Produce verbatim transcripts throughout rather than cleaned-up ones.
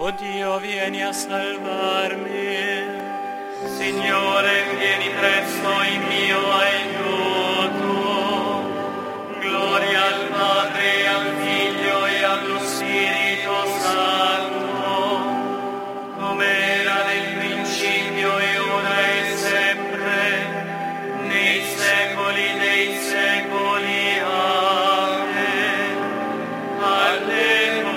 O Dio, vieni a salvarmi. Signore, vieni presto in mio aiuto. Gloria al Padre, al Figlio e allo Spirito Santo, come era nel principio e ora e sempre, nei secoli dei secoli. Amen. Alleluia.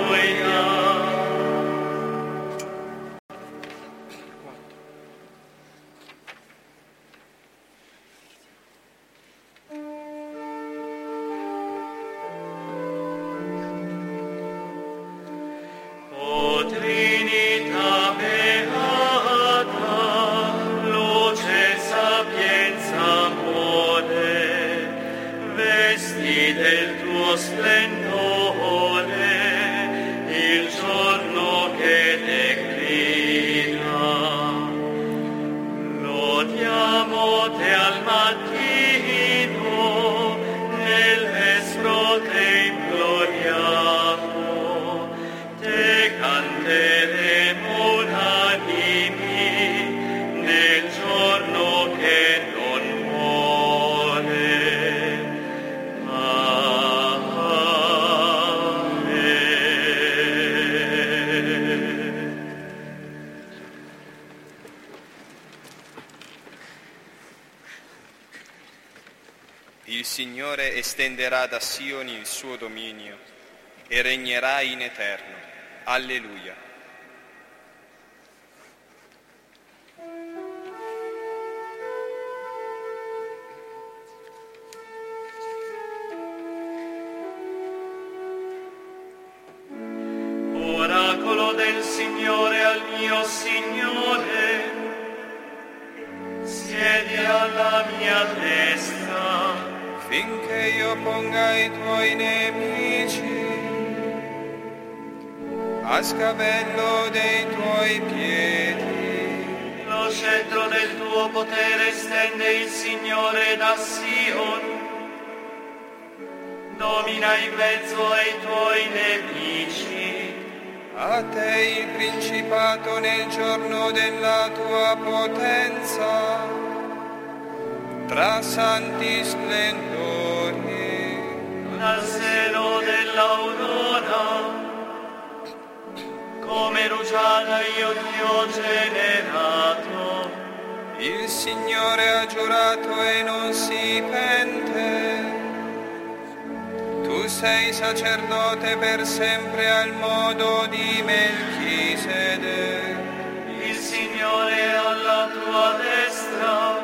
Del tuo splendore, il giorno che declina. Lodiamo te al mattino, nel vespro te imploriamo, te canteremo unanimi, nel giorno che non muore. Il Signore estenderà da Sioni il suo dominio e regnerà in eterno. Alleluia. Oracolo del Signore al mio Signore, siedi alla mia destra, finché io ponga i tuoi nemici a scavello dei tuoi piedi. Lo scettro del tuo potere stende il Signore da Sion, domina in mezzo ai tuoi nemici. A te il principato nel giorno della tua potenza, tra santi splendori. Dal seno dell'aurora, come rugiada io ti ho generato. Il Signore ha giurato e non si pente. Tu sei sacerdote per sempre al modo di Melchisedec. Il Signore è alla tua destra,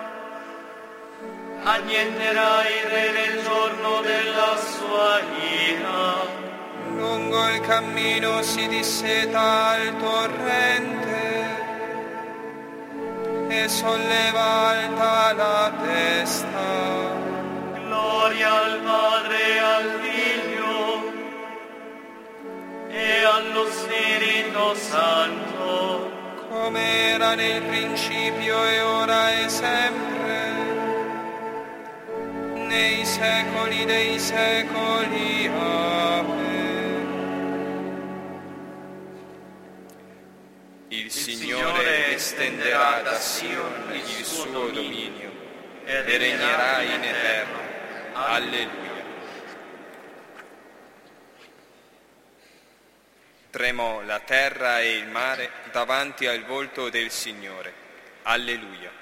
annienterà il re nel giorno della sua ira. Lungo il cammino si disseta al torrente e solleva alta la testa. Gloria al Padre, al Figlio e allo Spirito Santo, come era nel principio e ora e sempre, nei secoli dei secoli. Amen. Il Signore estenderà da Sion il suo dominio e regnerà in eterno. Alleluia. Tremò la terra e il mare davanti al volto del Signore. Alleluia.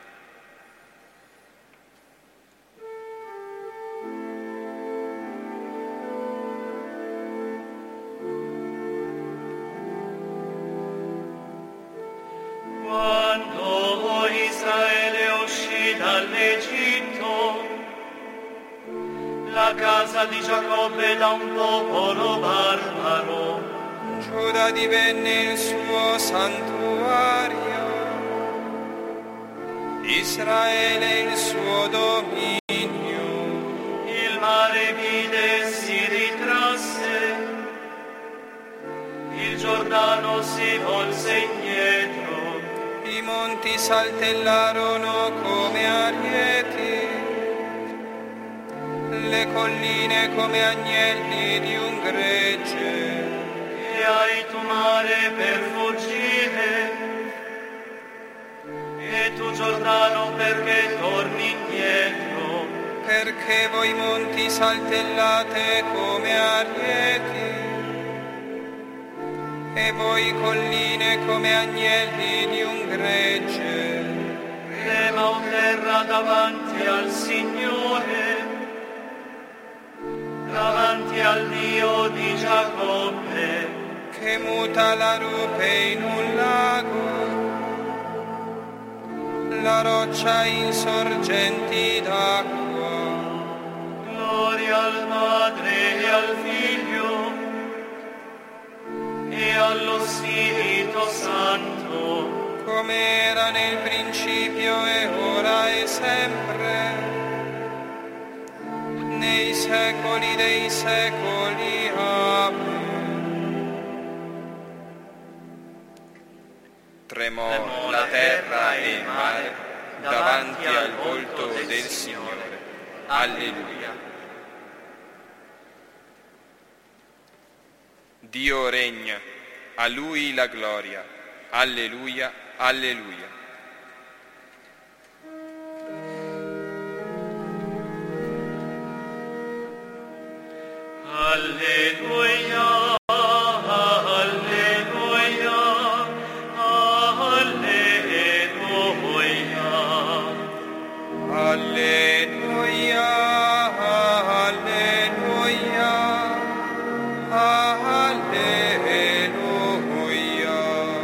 Quando Israele uscì dall'Egitto, la casa di Giacobbe da un popolo barbaro, Giuda divenne il suo santuario, Israele il suo dominio. il mare vide e si ritrasse, il Giordano si volse indietro, I monti saltellarono come arieti, le colline come agnelli di un gregge. e hai tu mare per fuggire, e tu Giordano perché torni indietro, perché voi monti saltellate come arieti, e voi colline come agnelli di un gregge. Trema o terra davanti al Signore, davanti al Dio di Giacobbe, che muta la rupe in un lago, la roccia in sorgenti d'acqua. Gloria al Padre e al Figlio e allo Spirito Santo, come era nel principio e ora e sempre, nei secoli dei secoli. Amen. Tremò la terra e il mare davanti al volto del Signore. Alleluia. Dio regna, a Lui la gloria. Alleluia, alleluia. Alleluia, alleluia, alleluia. Alleluia, alleluia, alleluia.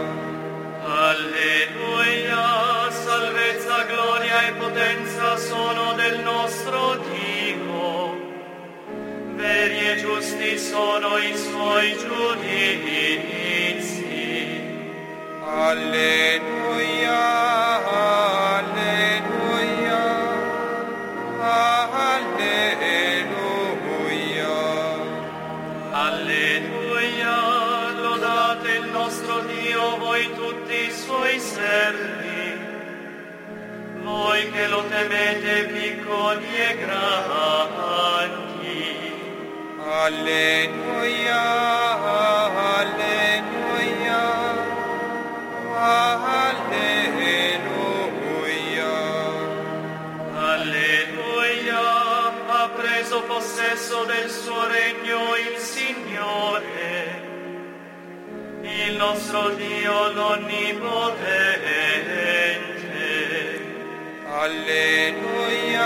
Alleluia, salvezza, gloria e potenza sono del nostro Dio. Veri e giusti sono i suoi giudizi. Alleluia, alleluia, alleluia. Alleluia, lodate il nostro Dio, voi tutti i suoi servi, voi che lo temete piccoli e grandi. Alleluia, alleluia, alleluia. Alleluia, ha preso possesso del suo regno il Signore, il nostro Dio l'Onnipotente. Alleluia,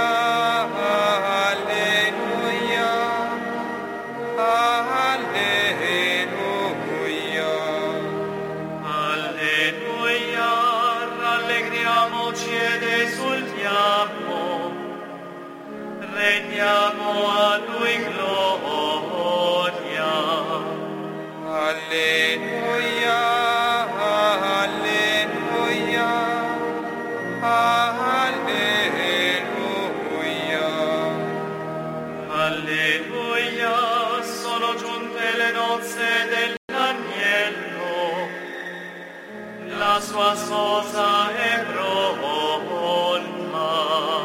alleluia, alleluia. Alleluia, rallegriamoci ed esultiamo, rendiamo a Lui gloria. Alleluia, alleluia, alleluia. Alleluia, sono giunte le nozze dell'agnello, la sua sposa è pronta.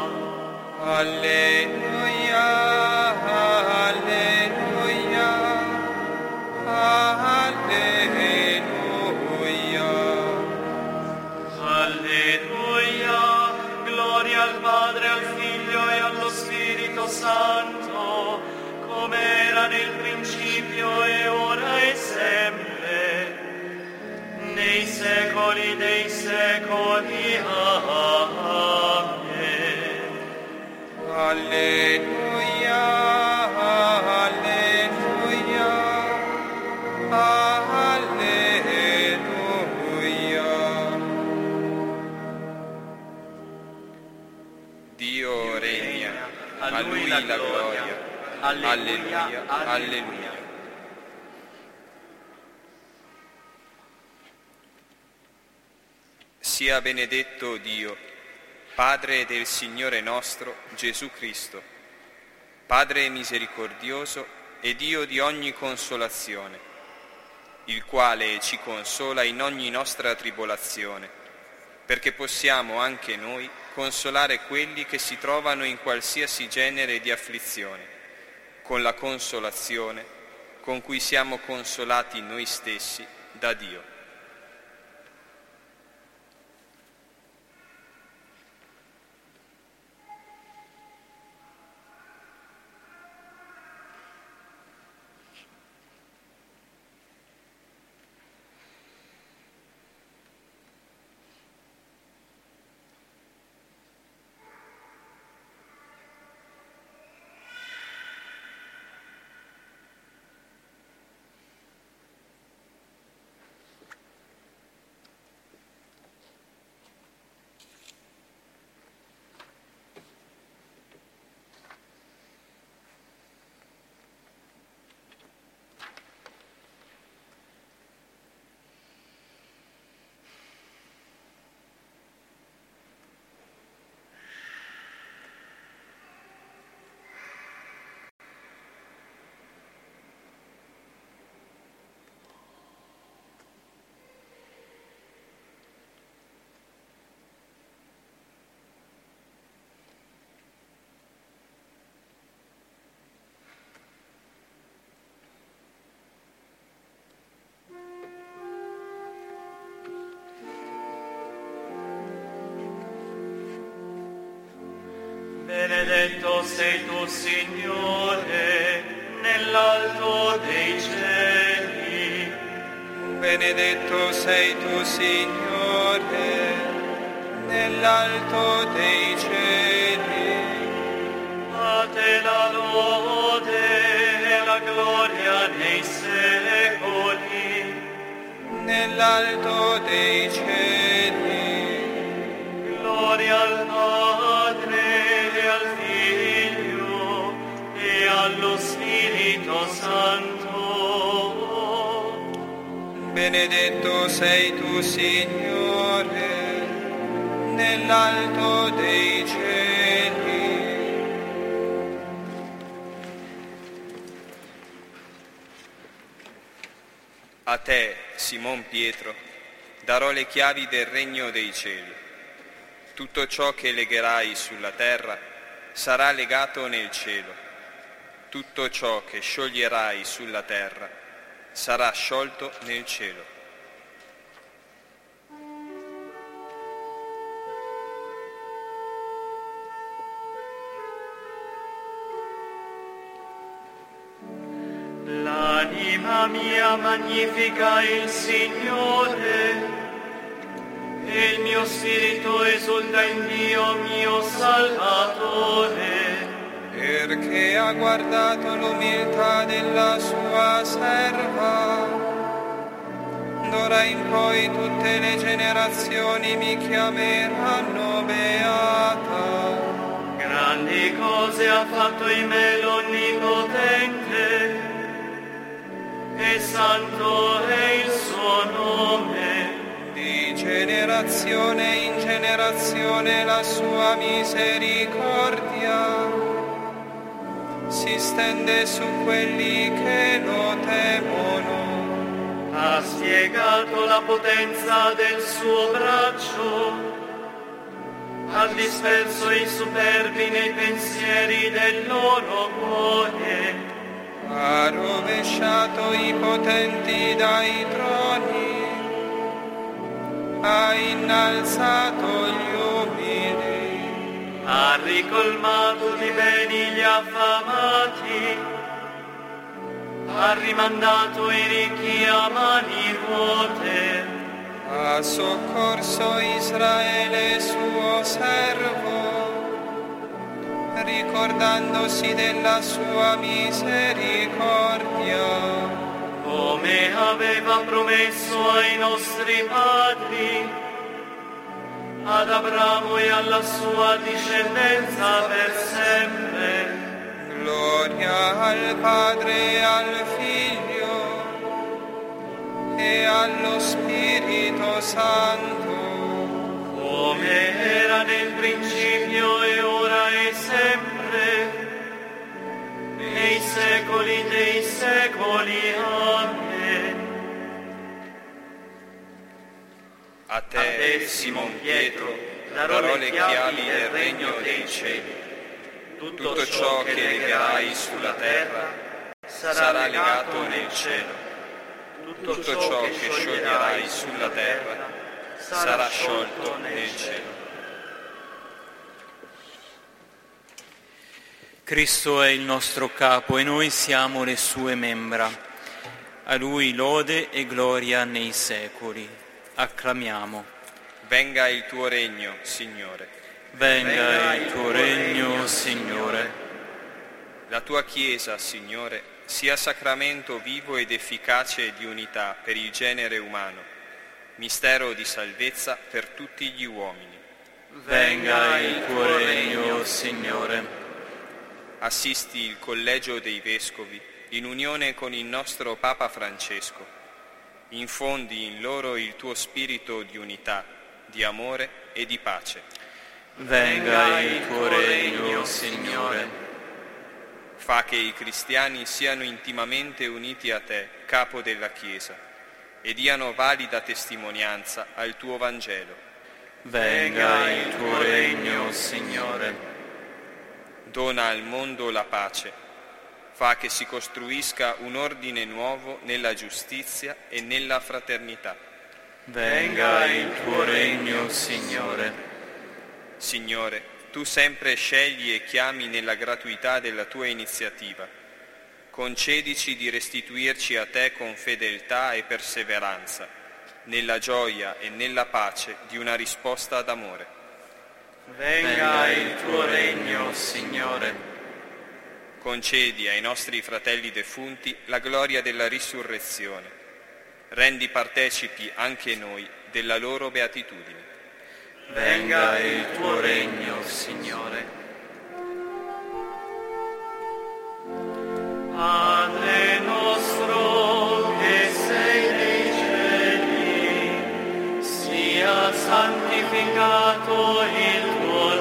Alleluia, alleluia, alleluia. Alleluia, gloria al Padre, al Figlio e allo Spirito Santo, come era nel principio e ora e sempre, nei secoli dei secoli. Amen. Alleluia, alleluia, alleluia. Dio regna, a Lui la gloria. Alleluia, alleluia. Sia benedetto Dio, Padre del Signore nostro Gesù Cristo, Padre misericordioso e Dio di ogni consolazione, il quale ci consola in ogni nostra tribolazione, perché possiamo anche noi consolare quelli che si trovano in qualsiasi genere di afflizione, con la consolazione con cui siamo consolati noi stessi da Dio. Benedetto sei tu, Signore, nell'alto dei cieli. Benedetto sei tu, Signore, nell'alto dei cieli. A te la lode e la gloria nei secoli. Nell'alto dei cieli. Gloria al Padre e al Figlio e allo Spirito Santo. Benedetto sei tu, Signore, nell'alto dei cieli. A te, Simon Pietro, darò le chiavi del regno dei cieli. Tutto ciò che legherai sulla terra sarà legato nel cielo. Tutto ciò che scioglierai sulla terra sarà sciolto nel cielo. L'anima mia magnifica il Signore, e il mio spirito esulta in Dio mio Salvatore, perché ha guardato l'umiltà della sua serva. D'ora in poi tutte le generazioni mi chiameranno beata. grandi cose ha fatto in me l'Onnipotente, e santo è il suo nome. Di generazione in generazione la sua misericordia si stende su quelli che lo temono. Ha spiegato la potenza del suo braccio, ha disperso i superbi nei pensieri del loro cuore. Ha rovesciato i potenti dai troni, ha innalzato gli umili, Ha ricolmato di beni gli affamati, ha rimandato i ricchi a mani vuote. ha soccorso Israele suo servo, ricordandosi della sua misericordia, come aveva promesso ai nostri padri, ad Abramo e alla sua discendenza per sempre. gloria al Padre e al Figlio e allo Spirito Santo, Come era nel principio e ora e sempre, nei secoli dei secoli. Amen. a te, Simon Pietro, darò le chiavi del regno dei cieli. tutto ciò che legherai sulla terra sarà legato nel cielo. Tutto ciò che scioglierai sulla terra sarà sciolto nel cielo. Cristo è il nostro capo e noi siamo le sue membra. A Lui lode e gloria nei secoli. Acclamiamo. Venga il tuo regno, Signore. Venga il tuo regno, Signore. La tua Chiesa, Signore, sia sacramento vivo ed efficace di unità per il genere umano, mistero di salvezza per tutti gli uomini. Venga il tuo regno, Signore. Assisti il Collegio dei Vescovi in unione con il nostro Papa Francesco. Infondi in loro il tuo spirito di unità, di amore e di pace. Venga il tuo regno, Signore. Fa che i cristiani siano intimamente uniti a te, capo della Chiesa, e diano valida testimonianza al tuo Vangelo. Venga il tuo regno, Signore. Dona al mondo la pace, fa che si costruisca un ordine nuovo nella giustizia e nella fraternità. Venga il tuo regno, Signore. Signore, tu sempre scegli e chiami nella gratuità della tua iniziativa. Concedici di restituirci a te con fedeltà e perseveranza, nella gioia e nella pace di una risposta d'amore. Venga il tuo regno, Signore. Concedi ai nostri fratelli defunti la gloria della risurrezione. Rendi partecipi anche noi della loro beatitudine. Venga il tuo regno, Signore. Padre nostro che sei nei cieli, sia santificato il tuo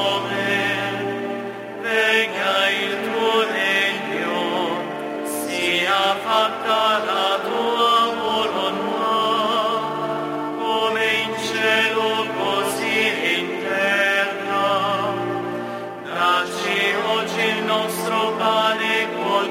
nome, venga il tuo regno, sia fatta la tua volontà, come in cielo così in terra. Dacci oggi il nostro pane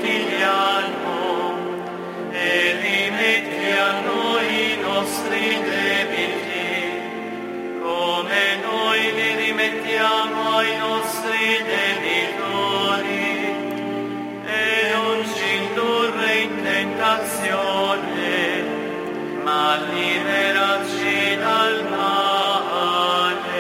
quotidiano e rimetti a noi i nostri debiti, come noi li rimettiamo ai nostri debitori, e non ci indurre in tentazione, ma liberaci dal male.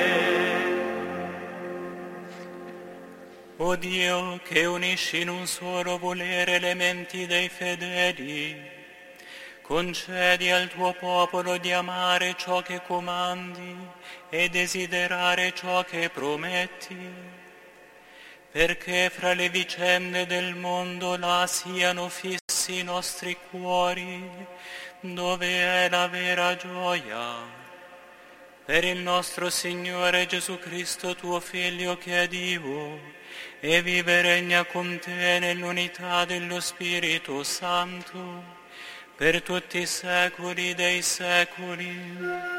O Dio, che unisci in un solo volere le menti dei fedeli, concedi al tuo popolo di amare ciò che comandi e desiderare ciò che prometti, perché fra le vicende del mondo là siano fissi i nostri cuori, dove è la vera gioia. Per il nostro Signore Gesù Cristo, tuo Figlio, che è Dio, e vive e regna con te nell'unità dello Spirito Santo, per tutti i secoli dei secoli.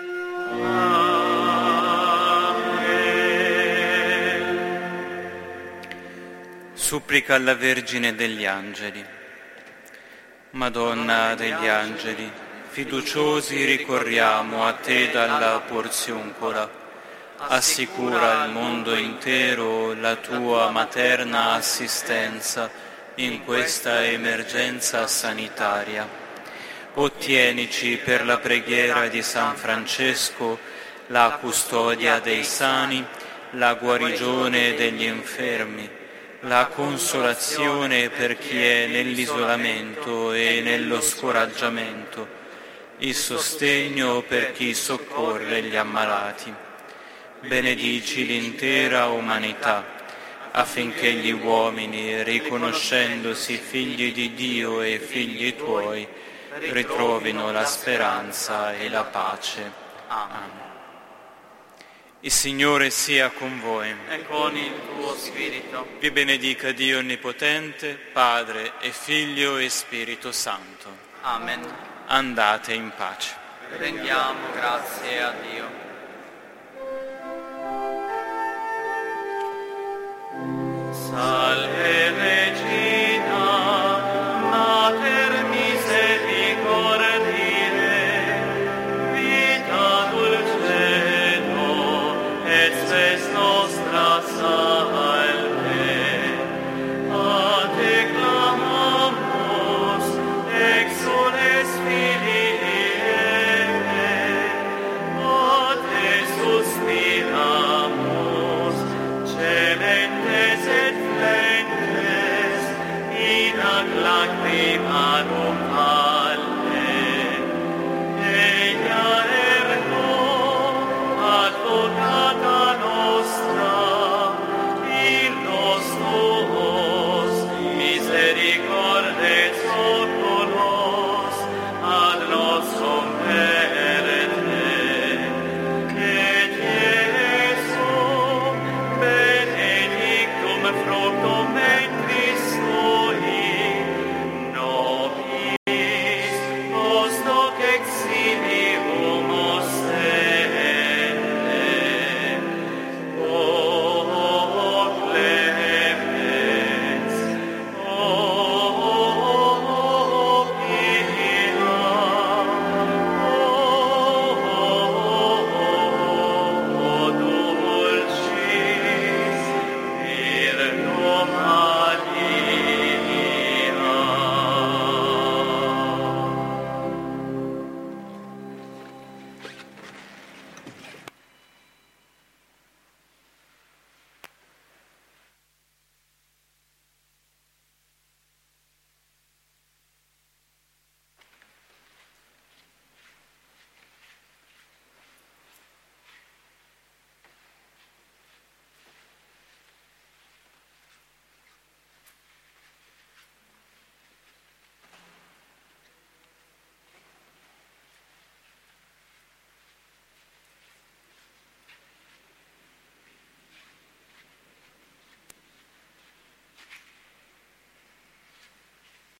Amen. Supplica alla Vergine degli Angeli. Madonna degli Angeli, fiduciosi ricorriamo a te dalla Porziuncola. Assicura al mondo intero la tua materna assistenza in questa emergenza sanitaria. Ottienici per la preghiera di San Francesco la custodia dei sani, la guarigione degli infermi, la consolazione per chi è nell'isolamento e nello scoraggiamento, il sostegno per chi soccorre gli ammalati. Benedici l'intera umanità, affinché gli uomini, riconoscendosi figli di Dio e figli tuoi, ritrovino la speranza e la pace. Amen. Il Signore sia con voi. E con il tuo spirito. Vi benedica Dio Onnipotente, Padre e Figlio e Spirito Santo. Amen. Andate in pace. Rendiamo grazie a Dio.